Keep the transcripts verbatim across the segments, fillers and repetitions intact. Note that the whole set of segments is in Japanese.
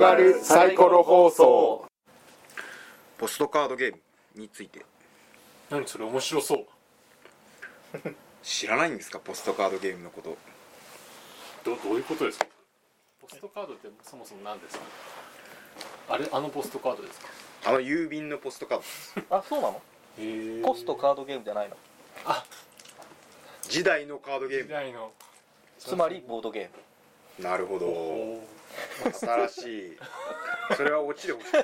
がるサイコロ放送。 ポストカードゲームについて何それ面白そう。 知らないんですか？ポストカードゲームのこと。 ど, どういうことですか？ポストカードってそもそも何ですか？あれ、あのポストカードですか？ あの郵便のポストカードです。 あ、そうなの？ へー。 ポストカードゲームじゃないの？ あ、 時代のカードゲーム。 時代のつまりボードゲーム。 なるほど。 お新しい。それはオチでほしい。 ー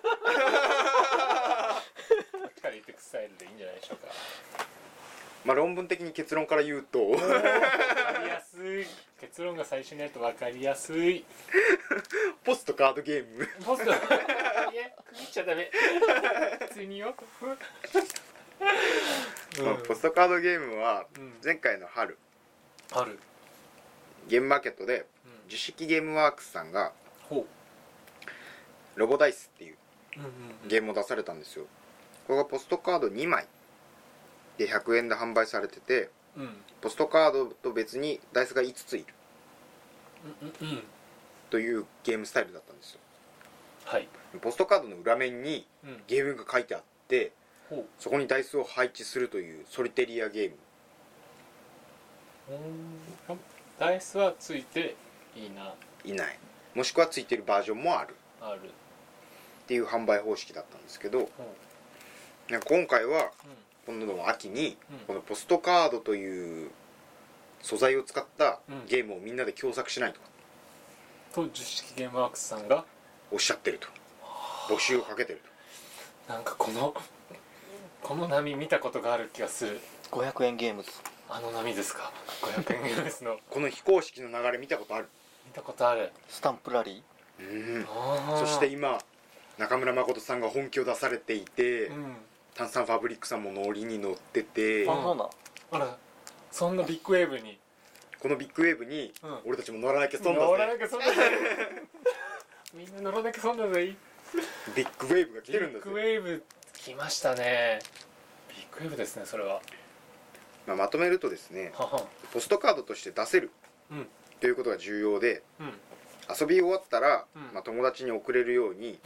から言ってくスタイルでいいんじゃないでしょうか。 まあ論文的に結論から言うと分かりやすい。結論が最初にやると分かりやすい。 ポストカードゲームポストいや、区切っちゃダメ。普通によ。 まあポストカードゲームはうん前回の春ある。 ゲームマーケットでうん樹式ゲームワークスさんがほロボダイスっていうう。うんうんうん。 ゲームを出されたんですよ。これがポストカードにまいでひゃくえんで販売されてて、 うんうんポストカードと別にダイスがいつついるうんうん。 というゲームスタイルだったんですよ。 はい。 ポストカードの裏面にうん。 ゲームが書いてあってほう。 そこにダイスを配置するというソリテリアゲーム。 うん。ダイスはついていいな。 いない、もしくはついてるバージョンもあるある。 っていう販売方式だったんですけど、 ほう。 なんか今回はうん。 今度の秋にうんこのポストカードという素材を使ったうんゲームをみんなで共作しないとかと樹式ゲームワークスさんがおっしゃってると、募集をかけてると。 なんかこのこの波見たことがある気がする。 ごひゃくえんゲームズ。 あの波ですか？ごひゃくえんゲームですの。 この非公式の流れ見たことある。 見たことある。 スタンプラリうんあーそして今中村誠さんが本気を出されていて、 うん。 炭酸ファブリックさんもノリに乗ってて、 ー。あ、そうな。 あら、そんなビッグウェーブにこのビッグウェーブにうん俺たちも乗らなきゃ損だ乗らなぜ、 きゃ損だぜ。みんな乗らなきゃ損だぜ。 ビッグウェーブが来てるんだぜ。 ビッグウェーブ来ましたね。ビッグウェーブですね、それは。 まあ、まとめるとですね、 はは。 ポストカードとして出せるうんということが重要で、 うん。 遊び終わったら、 うんまあ、友達に送れるように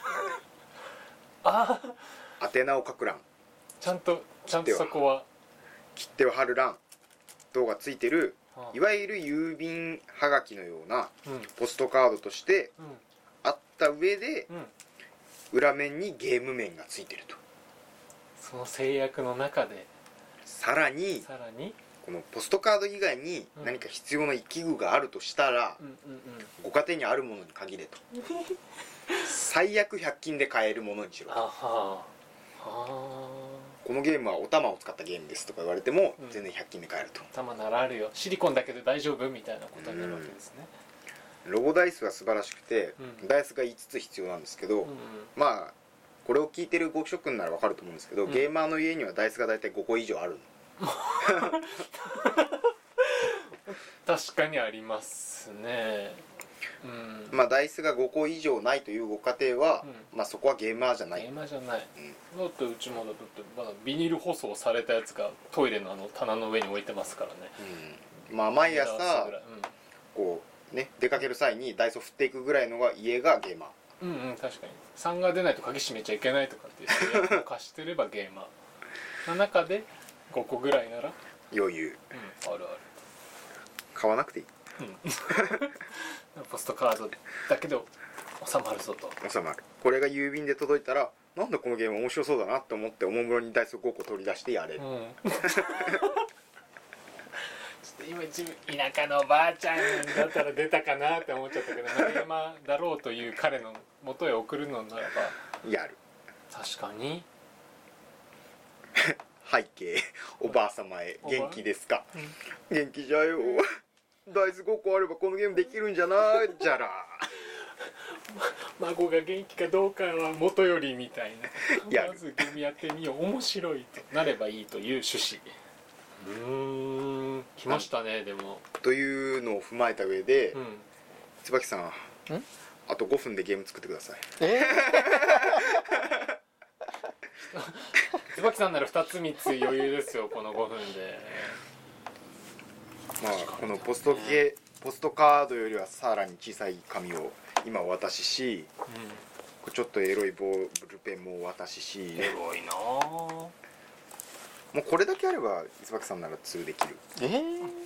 ああ、 宛名を書く欄、 ちゃんとちゃんとそこは。 切手を貼る欄等がついてるはいわゆる郵便はがきのようなうんポストカードとしてうんあった上でうん。 裏面にゲーム面がついてると。 その制約の中でさらにさらに。 このポストカード以外に何か必要な器具があるとしたら、 うんうんうん。 ご家庭にあるものに限れと。最悪ひゃく均で買えるものにしろ。 あはあ。はこのゲームはお玉を使ったゲームですとか言われてもうん全然ひゃく均で買えると。 あ。玉ならあるよ。シリコンだけで大丈夫みたいなことになるわけですね。 ロゴダイスは素晴らしくて、 うんダイスがいつつ必要なんですけど、 うんうん。 まあこれを聞いてるご職君ならわかると思うんですけど、 うんゲーマーの家にはダイスが大体ごこ以上あるの。 確かにありますね。うん。 まあダイスがごこ以上ないというご家庭は、 うまあそこはゲーマーじゃない。 ゲーマーじゃない。 うんだってうちもだってまだビニール舗装されたやつがトイレのあの棚の上に置いてますからね。 うんまあ毎朝ぐらいこうね出かける際にダイスを振っていくぐらいのが家がゲーマー。 うん、うんうん、確かにさんが出ないと鍵閉めちゃいけないとかっていう制約を貸してればゲーマーの中でごこぐらいなら、 余裕。 うん、ある買わなくていい。 ある、うん、ポストカードだけで収まるぞと。 収まる。これが郵便で届いたらなんだこのゲーム面白そうだなって思っておもむろにダイスをごこ取り出してやれる。 うんちょっと今自分田舎のおばあちゃんだったら出たかなって思っちゃったけどゲーマーだろうという彼の元へ送るのならばやる。 確かに、 背景おばあ様へおば元気ですか、 うん、 元気じゃよ。ダイスごこあればこのゲームできるんじゃないじゃら。 孫が元気かどうかはもとよりみたいやるなまずゲームやってみよう面白いとなればいいという趣旨。うーん来ましたね。でもというのを踏まえた上で、 うん椿さんあとごふんでゲーム作ってください。 え椿さんならふたつみっつ余裕ですよこのごふんで。 まあこのポストゲポストカードよりはさらに小さい紙を今お渡しし、 うちょっとエロいボールペンもお渡しし、 んエロいなぁ。 もうこれだけあれば椿さんならツーできる。 えー、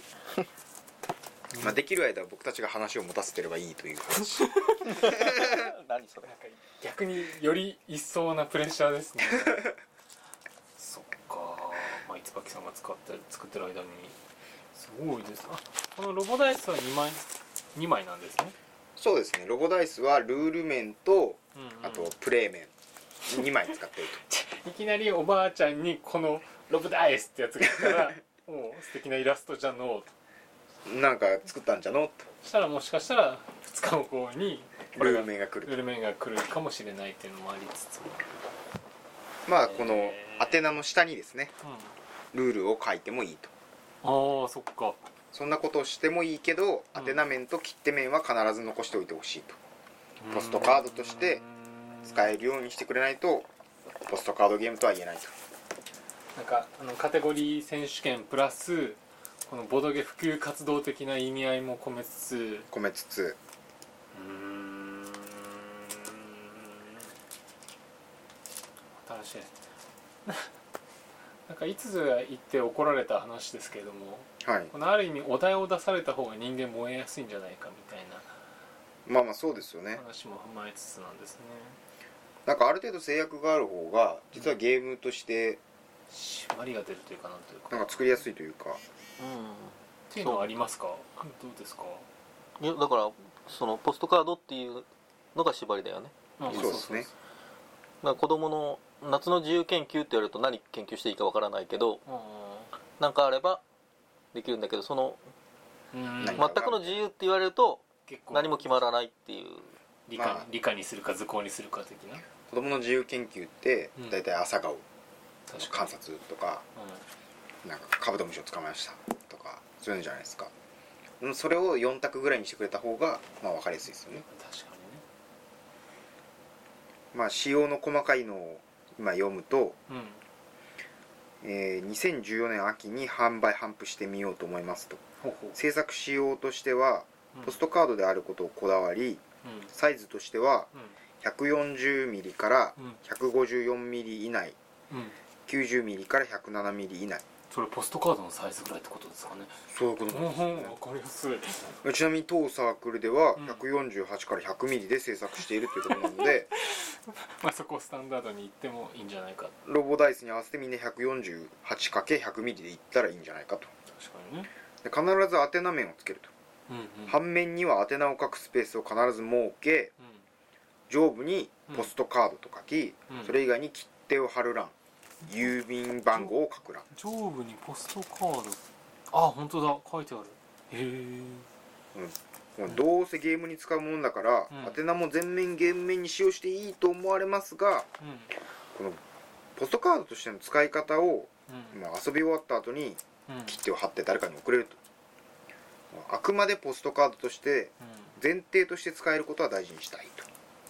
まあ、できる間は僕たちが話を持たせてればいいという話。 何それ。 なんか逆により一層なプレッシャーですね。そっか、まあ、椿さんが使って作ってる間にすごいです。あ、このロボダイスはにまいにまいなんですね。 そうですね、ロボダイスはルール面と、 うんうん、 あとプレイ面にまい使ってるいきなりおばあちゃんにこのロボダイスってやつが来たらもう素敵なイラストじゃのうとと。なんか作ったんじゃのと。 したら、もしかしたらふつかごにこれルーがル面が来ると。 ルール面が来るかもしれないっていうのもありつつも、 まあこのえー宛名の下にですね、 うルールを書いてもいいと。 ん、ああそっか。 そんなことをしてもいいけど、 うん宛名面と切手面は必ず残しておいてほしいと。ポストカードとして使えるようにしてくれないとポストカードゲームとは言えないと。 なんかあのカテゴリー選手権プラスこのボドゲ普及活動的な意味合いも込めつつ、 込めつつ、 うーん、新しいなんかいつぞや言って怒られた話ですけれども、 はい、 このある意味お題を出された方が人間燃えやすいんじゃないかみたいなまあまあそうですよね。 話も踏まえつつなんですね。 なんかある程度制約がある方が実はゲームとして締まりが出るというかなんというか、 なんか作りやすいというか。 うん。 っていうのはありますか？どうですか？ いやだからそのポストカードっていうのが縛りだよね。 あそうですね。 だから子供の夏の自由研究って言われると何研究していいかわからないけど、なんかあればできるんだけど、そのうん何全くの自由って言われると結構何も決まらないっていう。 理科に、 まあ理科にするか図工にするか的な。 子供の自由研究ってうんだいたい朝顔確か観察とか、 に、 なんかカブトムシを捕まえましたとかそういうのじゃないですか。うんそれをよん択ぐらいにしてくれた方がまあ分かりやすいですよね。 うん、確かまあ仕様の細かいのを今読むと、 にね。 えーにせんじゅうよねん秋に販売頒布してみようと思いますと。 うん、ほうほう、 制作仕様としてはうんポストカードであることをこだわり、 うんサイズとしてはうんひゃくよんじゅうミリからうんひゃくごじゅうよんミリ以内、 うん、 きゅうじゅうミリからひゃくななミリ以内。 それポストカードのサイズぐらいってことですかね。 そういうことうん、 なんですよね。 わかりやすい。 ちなみに当サークルではうんひゃくよんじゅうはちからひゃくミリで制作しているということなので、 まあそこをスタンダードに言ってもいいんじゃないか。 ロボダイスに合わせてみんな ひゃくよんじゅうはちかけるひゃく ミリでいったらいいんじゃないかと。 確かにね。 で必ず宛名面をつけると。 うんうん、 半面には宛名を書くスペースを必ず設け、上部にポストカードと書き、 うんそれ以外に切手を貼る欄、郵便番号を書く欄。 上部にポストカード、あ、本当だ、書いてある。へえ。 もうどうせゲームに使うものだから、 うん宛名も全面ゲーム面に使用していいと思われますが、 うんこのポストカードとしての使い方を、 うんまあ、遊び終わった後にうん切手を貼って誰かに送れると。あくまでポストカードとして前提として使えることは大事にしたいと。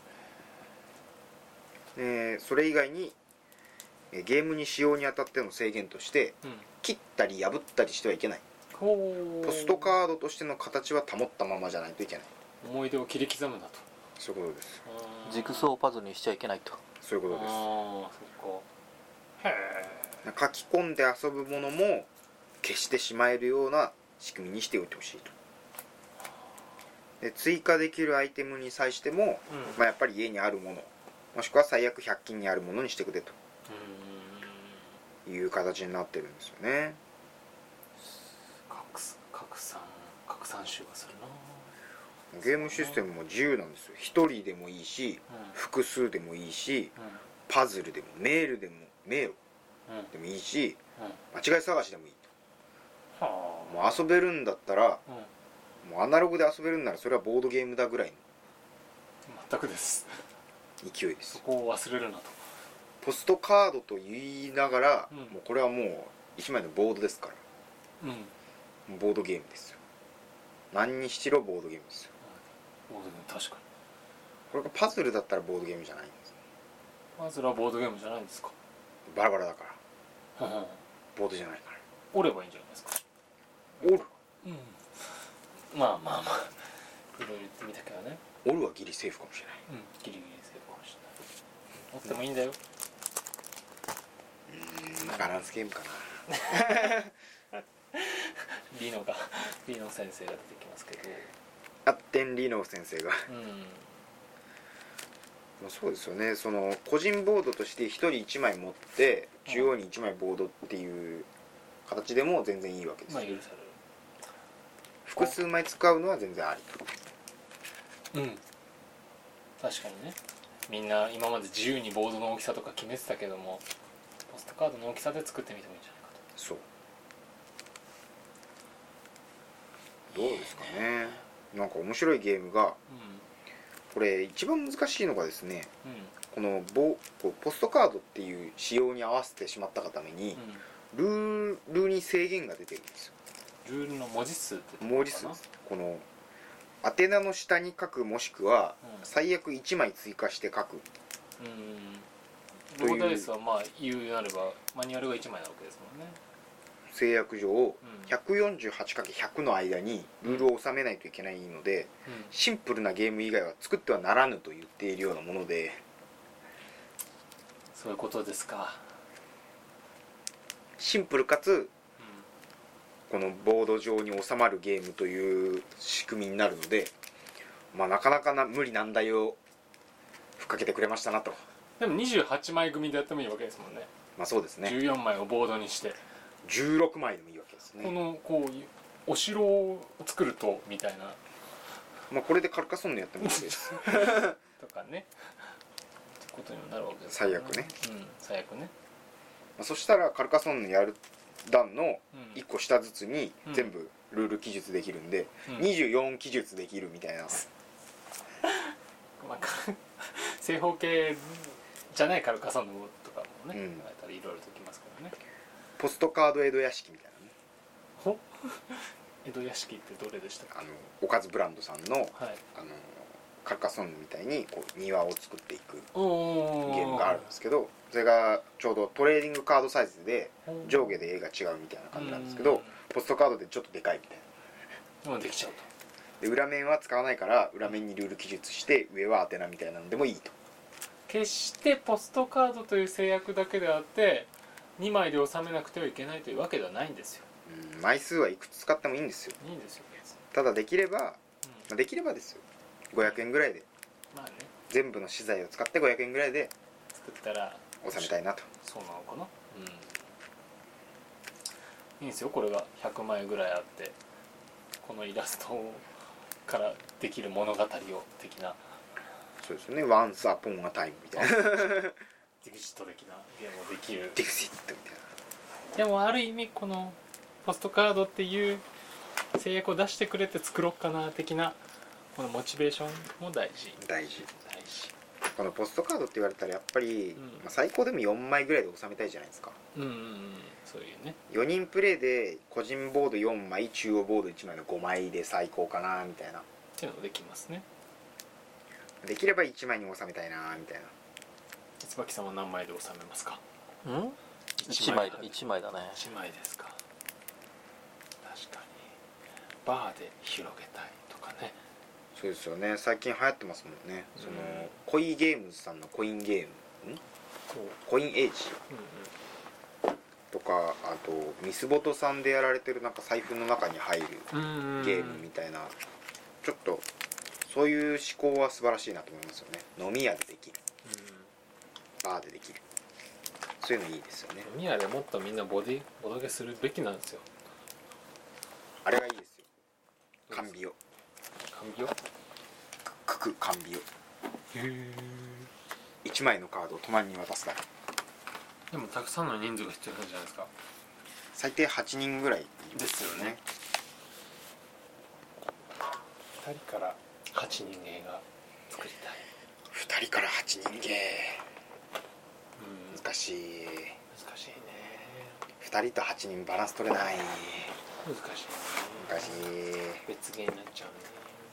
えーそれ以外にえーゲームに使用にあたっての制限としてうんうん、 切ったり破ったりしてはいけない。 ほう。 ポストカードとしての形は保ったままじゃないといけない。 思い出を切り刻むなと。 そういうことです。 ジグソーパズルにしちゃいけないと。 そういうことです。 ああ、そっか。へえ。 書き込んで遊ぶものも消してしまえるような仕組みにしておいてほしいと。で追加できるアイテムに際しても、 うん、 まあ、やっぱり家にあるものもしくは最悪ひゃく均にあるものにしてくれという形になってるんですよね。 拡散拡散拡散集がするな。 ゲームシステムも自由なんですよ。一人でもいいしうん複数でもいいしうんパズルでもメールでも迷路うんでもいいしうん、 間違い探しでもいいと。 はもう遊べるんだったらあ、うん、 もうアナログで遊べるんならそれはボードゲームだぐらい全くです。 の勢いですそ。こを忘れるなと。 ポストカードと言いながら、 うんもうこれはもう一枚のボードですからうん、 もうボードゲームですよ。何にしろボードゲームですよ。 ボードゲーム確かに。 これがパズルだったらボードゲームじゃないんです。 まずはボードゲームじゃないんですか。 バラバラだからははボードじゃないから折ればいいんじゃないですか。 折る。 うん。まあまあまあ。いろいろ言ってみたけどね。 オルはギリセーフかもしれない。 うんギリギリセーフかもしれない。持ってもいいんだよ。 うーんバランスゲームかなリノがリノ先生が出てきますけど、 アッテンリノ先生がうんまあそうですよね。その個人ボードとしてひとりいちまい持って中央にいちまいボードっていう形でも全然いいわけですよ。 まあ許される。 複数枚使うのは全然ありと。 うん確かにね。みんな今まで自由にボードの大きさとか決めてたけども、ポストカードの大きさで作ってみてもいいんじゃないかと。 そうどうですかね。なんか面白いゲームがこれ一番難しいのがですね、 うんうんこのボこうポストカードっていう仕様に合わせてしまったがためにルールに制限が出てるんですよ。 うん、ルールの文字数ってところかな。 文字数です。この宛名の下に書くもしくはうん最悪いちまい追加して書く。 うんロボダイスはまあ言うなればマニュアルがいちまいなわけですもんね。 制約上うんひゃくよんじゅうはちかけるひゃく の間にルールを収めないといけないので、 うんシンプルなゲーム以外は作ってはならぬと言っているようなもので、 そういうことですか。 シンプルかつうこのボード上に収まるゲームという仕組みになるので、まあなかなかな無理難題をふっかけてくれましたなと。 ん、でもにじゅうはちまい組でやってもいいわけですもんね。 まあそうですね。 じゅうよんまいをボードにして、 じゅうろくまいでもいいわけですこね。 のこういうお城を作るとみたいなまあこれでカルカソンヌやってもいいですとかねってことにもなるわけです最悪ね。 うん最悪ね。 まあそしたらカルカソンヌやる段のうんいっこ下ずつにうん全部ルール記述できるんで、 うんにじゅうよん記述できるみたいな。 まあか正方形じゃないカルカソンヌとかもね、 うん考えたらいろいろときますからね。 ポストカード江戸屋敷みたいなね。 ほ江戸屋敷ってどれでしたっけ。 あのおかずブランドさんのはいあのカルカソンヌみたいにこう庭を作っていくおゲームがあるんですけど、それがちょうどトレーディングカードサイズで上下で絵が違うみたいな感じなんですけど、ポストカードでちょっとでかいみたいな。 もうできちゃうと。 で裏面は使わないから裏面にルール記述して上は宛名みたいなのでもいいと。 決してポストカードという制約だけであってにまいで収めなくてはいけないというわけではないんですよ。 うん枚数はいくつ使ってもいいんですよ。 いいんですよ別に。 ただできれば、まうんあできればですよごひゃくえんぐらいでまあね全部の資材を使ってごひゃくえんぐらいで作ったら収めたいなと。 そうなのかな。うんいいんですよこれがひゃくまいぐらいあってこのイラストからできる物語を的なそうですよね。ワンスアポンアタイムみたいなディグジット的なゲームをできる。 ディクシットみたいな。 でもある意味このポストカードっていう制約を出してくれて作ろうかな的なこのモチベーションも大事大事。 大事。 このポストカードって言われたらやっぱり、 うんまあ、最高でもよんまいぐらいで収めたいじゃないですか。 うんうんうんそういうね。 よにんプレイで個人ボードよんまい中央ボードいちまいのごまいで最高かなみたいな。 っていうのができますね。 できればいちまいに収めたいなみたいな。 椿さんは何枚で収めますか。 うんいちまいだいちまいだね。 いちまいですか。確かにバーで広げたいとかね。 そうですよね。最近流行ってますもんね。 うんそのコインゲームズさんのコインゲームんコインエイジうんとか、あとミスボトさんでやられてるなんか財布の中に入るうんうんゲームみたいな、ちょっとそういう思考は素晴らしいなと思いますよね。飲み屋でできる、バーでできる、そういうのいいですよね。 飲み屋でもっとみんなボディボドゲするべきなんですよ。 あれがいいですよ。カンビオカンビオ。 ククカンビオ。 へえ。 いちまいのカードを隣に渡すだけ。 でもたくさんの人数が必要なんじゃないですか。 最低はちにんぐらいですよね。ふたりからはちにんゲーが作りたい。 ふたりからはちにんゲうんー難しい。 難しいね。 ふたりとはちにんバランス取れない。 難しいね。 難しい別ゲーになっちゃうね。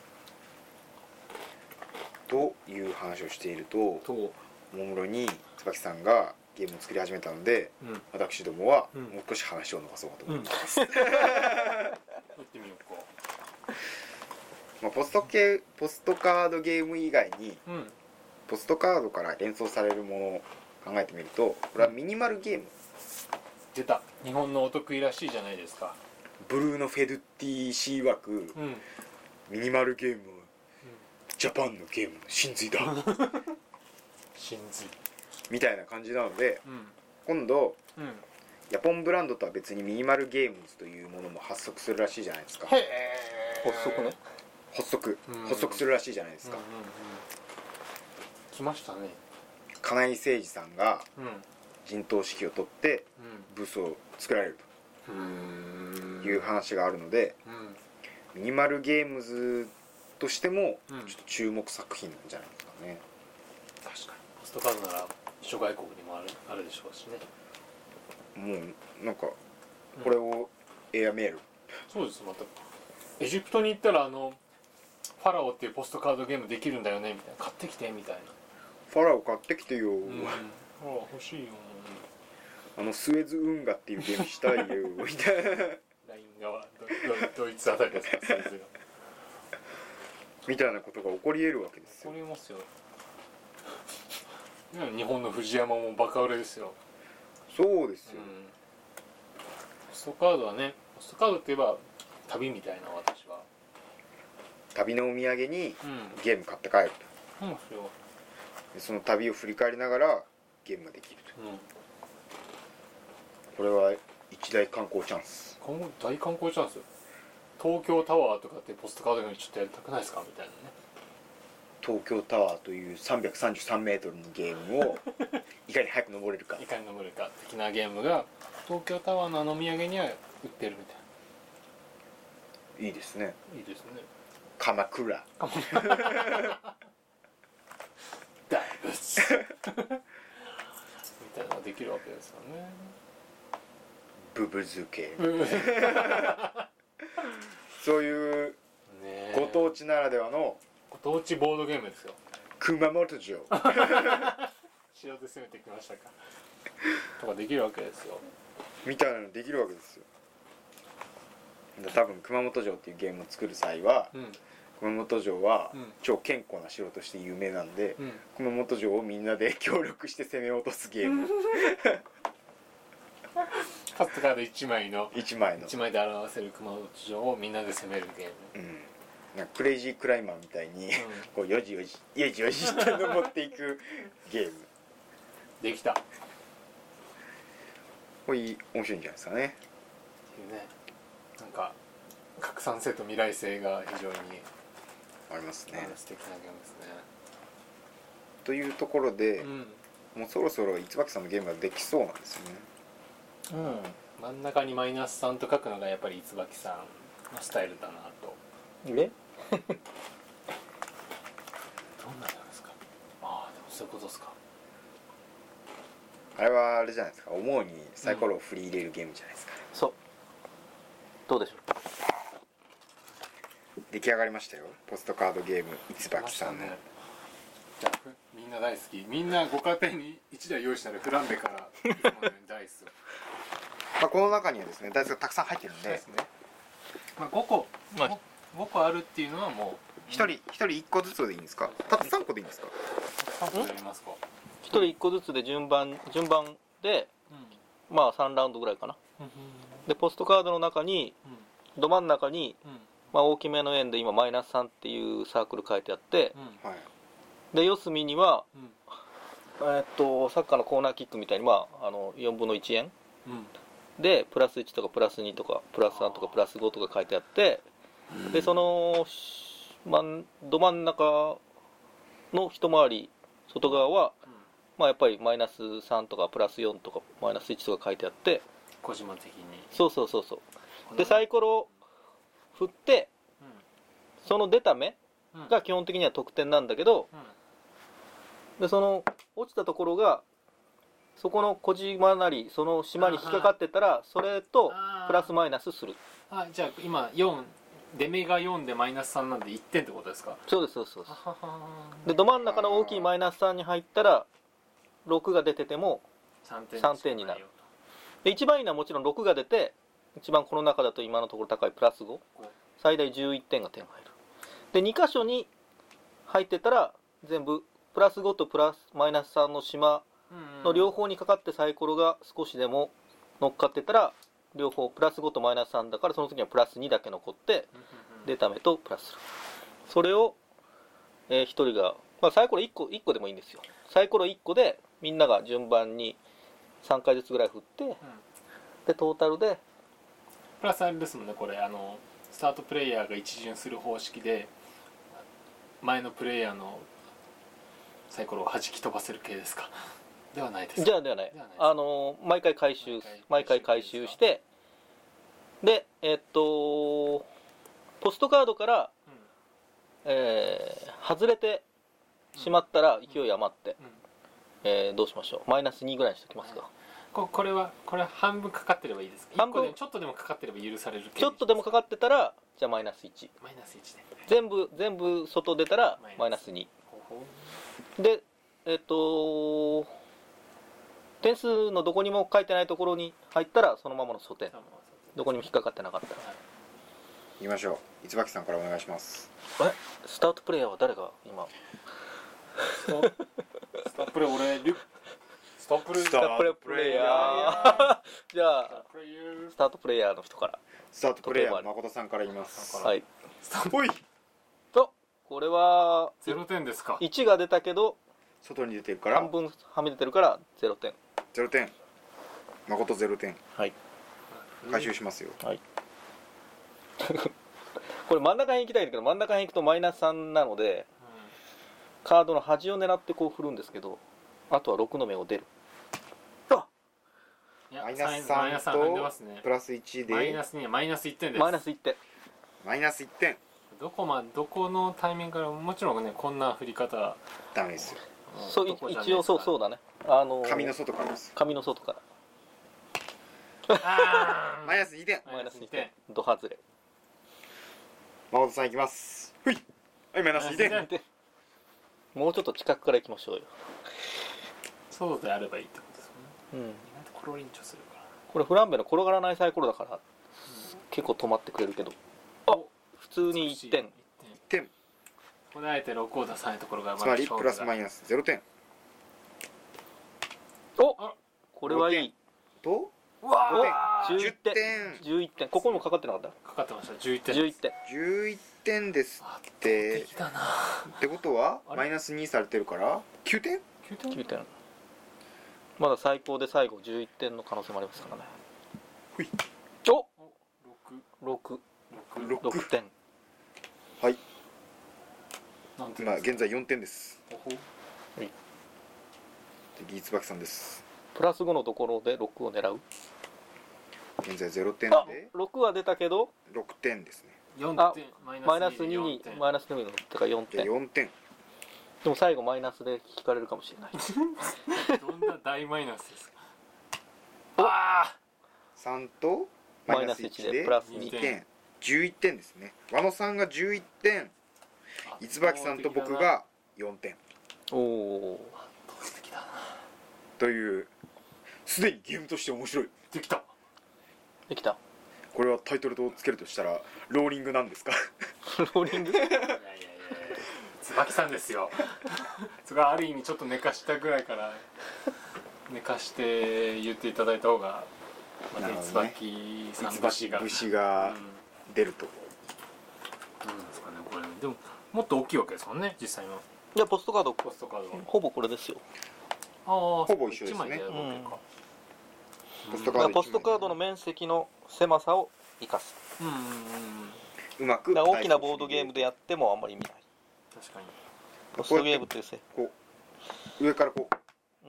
という話をしていると、 と、 おもむろに椿さんがゲームを作り始めたので、 うん。 私どもはうんもう少し話を伸ばそうかと思います、 やってみようか。 まあ、ポスト系ポストカードゲーム以外にうんポストカードから連想されるものを考えてみると、これはミニマルゲーム。 出た。日本のお得意らしいじゃないですか。 ブルーノ・フェルティ C 枠、 うんミニマルゲームはジャパンのゲームの真髄だ真髄。 みたいな感じなので、 うん今度うんヤポンブランドとは別にミニマルゲームズというものも発足するらしいじゃないですか。 へえ。 発足ね。 発足うん発足するらしいじゃないですか。 うんうんうん、来ましたね。 金井誠司さんがうん陣頭指揮を取ってうブースを作られるん。うーんという話があるので、 うんミニマルゲームズとしてもうんちょっと注目作品なんじゃないですかね。 確かにポストカードなら諸外国にもあるあるでしょうしね。 もうなんかこれをエアメール、 そうです。またエジプトに行ったらあのファラオっていうポストカードゲームできるんだよねみたいな、買ってきてみたいな。 ファラオ買ってきてよ、 うん、ファラオ欲しいよ。 あのスエズ運河っていうゲームしたいよみたいなライン側ドドドイツあたりですか、それぞれがみたいなことが起こり得るわけですよ。 これますよ。いや日本の藤山もバカ売れですよ。 そうですよ、 うん、ポストカードはね、ポストカードって言えば旅みたいな、私は。 旅のお土産にうんゲーム買って帰るそうですよ。 と。でその旅を振り返りながらゲームができると。 うんこれは一大観光チャンス。 今後大観光チャンス。東京タワーとかってポストカードゲームちょっとやりたくないですかみたいなね。 東京タワーというさんびゃくさんじゅうさんメートルのゲームをいかに早く登れるか。 いかに登るか的なゲームが東京タワーのあのお土産には売ってるみたいいいですね。 な。いいですね。 鎌倉大仏みたいなのができるわけですよね。 ブブ漬けうんねそういうえご当地ならではのご当地ボードゲームですよ。 熊本城塩で攻めてきましたかとかできるわけですよ。 みたいなのできるわけですよ。多分熊本城っていうゲームを作る際は、 うん熊本城はうん超健康な城として有名なんで、 うん熊本城をみんなで協力して攻め落とすゲームポストカードいちまいのいちまいのいちまいで表せる熊本城をみんなで攻めるゲーム。 うんなんかクレイジークライマーみたいに、 うんこうよじよじよじよじって登っていくゲーム。 できたっこれいい面白いんじゃないですかね。 ていうね。なんか拡散性と未来性が非常にありますね。 素敵なゲームですね。 というところで、 うんもうそろそろ椿さんのゲームができそうなんですよね。 うん真ん中にマイナスさんと書くのがやっぱり椿さんのスタイルだなと。 えどんなゲームですか。ああでもそういうことですか。 あれはあれじゃないですか、思うにサイコロを振り入れるゲームじゃないですか、 そうどうでしょ出来上がりましたよ、ポストカードゲーム椿さんの、 ね、じゃあふみんな大好き、みんなご家庭にいちだい用意したらフランベからいつものようにダイスをまあ、この中にはですねダイスがたくさん入ってるんで、 そうですね、まあ、ごこ、 まあごこあるっていうのはもう一人一人いっこずつでいいんですか、たったさんこでいいんですか。 さんこやりますか。 う一人一個ずつで順番順番でまあさんラウンドぐらいかな。 うんでポストカードの中にど真ん中に、 うんまあ、大きめの円で今マイナスさんっていうサークル書いてあって、 うんはい、 で四隅には、 うんえーっとサッカーのコーナーキックみたいに、まあ、あのよんぶんのいちえんうんでプラスいちとかプラスにとかプラスさんとかプラスごとか書いてあって、でその真んど真ん中の一回り外側は、まあ、やっぱりマイナスさんとかプラスよんとかマイナスいちとか書いてあって、 小島的にそうそうそうそうでサイコロを振ってその出た目うんが基本的には得点なんだけど、でその落ちたところがそこの小島なりその島に引っかかってたらそれとプラスマイナスする。 あじゃあ今よん出目がよんでマイナスさんなんでいってんってことですか。 そうですそうですそうです。 ははでど真ん中の大きいマイナスさんに入ったらろくが出ててもさんてんさんてんになる。で一番いいのはもちろんろくが出て一番この中だと今のところ高いプラスご、最大じゅういってんが点入る。 でに箇所に入ってたら全部プラスごとプラスマイナスさんの島の両方にかかってサイコロが少しでも乗っかってたら両方プラスごとマイナスさんだからその時にはプラスにだけ残って出た目とプラスする。それを、えー、ひとりが、まあ、サイコロいっこ、いっこでもいいんですよ。サイコロいっこでみんなが順番にさんかいずつぐらい振って、うん、でトータルでプラスあれですもんねこれあのスタートプレイヤーが一巡する方式で前のプレイヤーのサイコロを弾き飛ばせる系ですかではないですか。 じゃあではない、あの毎回回収毎回回収してでえー、っとポストカードから、うんえー、外れてしまったら勢い余って、うんえー、どうしましょうマイナスにぐらいにしておきますか。 ここれはこれは半分かかってればいいですか。半分ちょっとでもかかってれば許される。 ちょっとでもかかってたらじゃあマイナスいちマイナスいちで全部全部外出たらマイナスにでえっ、ー、と点数のどこにも書いてないところに入ったらそのままの素点どこにも引っかかってなかったらいきましょう。いつばきさんからお願いします。 えスタートプレイヤーは誰が今スタートプレイヤー俺リュスタートプレイヤースタートプレイヤーじゃあスタートプレイヤーの人からスタートプレイヤー誠さんから言います。 はいほいとこれはゼロてんですか。 いちが出たけど外に出てるから半分はみ出てるからゼロてんゼロてん誠ゼロてんはい回収しますよ。 はいこれ真ん中辺行きたいんだけど真ん中辺行くとマイナスさんなので、うん、カードの端を狙ってこう振るんですけどあとはろくの目を出るあマイナスさんとプラスいちでマイナスにマイナスいってんです。 マイナスいってんマイナスいってんどこまどこのタイミングからもちろんねこんな振り方ダメですよ。 そう一応そうそうだねあのー、 紙の外からです紙の外からあマイナスにてんマイナスにてんド外れ誠さんいきます。ふいはいマイナスにてんもうちょっと近くからいきましょうよ。 そうであればいいってことですもんね。うん。意外とコロリンチョするからこれフランベの転がらないサイコロだから、うん、結構止まってくれるけどあ普通にいってんいってんここであえてろくを出さないところがつまりプラスマイナスゼロてんおこれはいいとうわじゅういってんじゅういってんここにもかかってなかったかかってましたじゅういってんじゅういってんじゅういってんですってってことはマイナスにされてるからきゅうてんきゅうてんまだ最高で最後じゅういってんの可能性もありますからね。 ほいおろくろくてんはい今現在よんてんです。 はい次いつばきさんです。 プラスごのところでろくを狙う。 現在ゼロてんでろくは出たけどろくてんですね。 よんてんマイナスににマイナスにのってかよんてんよんてんでも最後マイナスで引かれるかもしれないどんな大マイナスですか。あさんとマイナスいちでプラスにてんじゅういってんですね。和野さんがじゅういってんいつばきさんと僕がよんてんおおというすでにゲームとして面白い。 できたできた。 これはタイトルとつけるとしたらローリングなんですかローリングいやいやいや椿さんですよそれはある意味ちょっと寝かしたぐらいから寝かして言っていただいた方がまた椿さん節が節が出ると、 うん、なんですかねこれでももっと大きいわけですもんね実際の。 いやポストカードポストカードほぼこれですよ。 ああほぼ一緒ですね。 いちまいでやるわけか、 ポストカードポストカードの面積の狭さを生かす。 うんうんうんうまく大きなボードゲームでやってもあんまり意味ない。 確かにポストゲームってですねこう上からこう、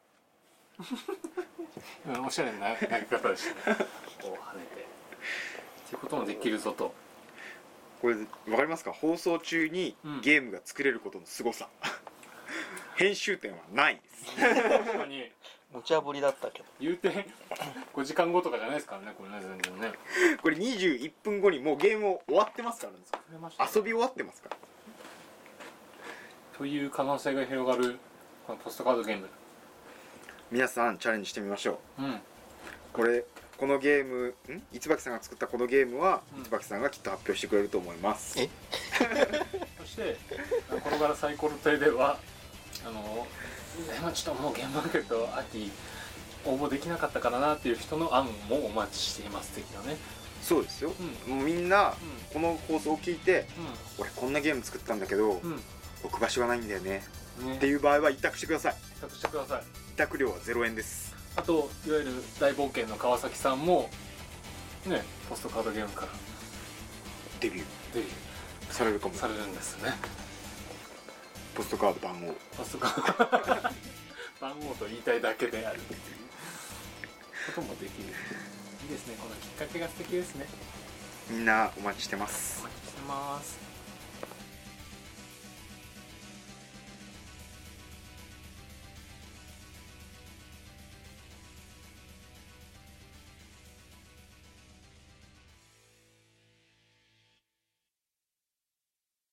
うん、おしゃれな投げ方でしたねこう跳ねてっていうこともできるぞと。 これ分かりますか。放送中にゲームが作れることのすごさ、うん、編集点はないです確かに無茶ぶりだったけど言うてごじかんごとかじゃないですからねこれね全然ね。 これにじゅういっぷんごにもうゲーム終わってますからね。遊び終わってますからという可能性が広がるこのポストカードゲーム。 皆さんチャレンジしてみましょう、 うん、 これこのゲームん椿さんが作ったこのゲームは、 うん、 椿さんがきっと発表してくれると思います。 えそしてこれからサイコロ亭ではあの今ちょっともうゲームマーケット秋応募できなかったからなっていう人の案もお待ちしています的なね。 そうですよ、うん、もうみんな、うん、この放送を聞いて、うん、俺こんなゲーム作ったんだけど、うん、置く場所がないんだよね、ねっていう場合は委託してください。 委託してください。 委託料はゼロえんです。 あといわゆる大冒険の川崎さんもねポストカードゲームからデビューデビューされるかもされるんですね。 ポストカード番号ポストカード番号と言いたいだけであるっていうこともできる。いいですね、このきっかけが素敵ですね。 みんなお待ちしてます。 お待ちしてます。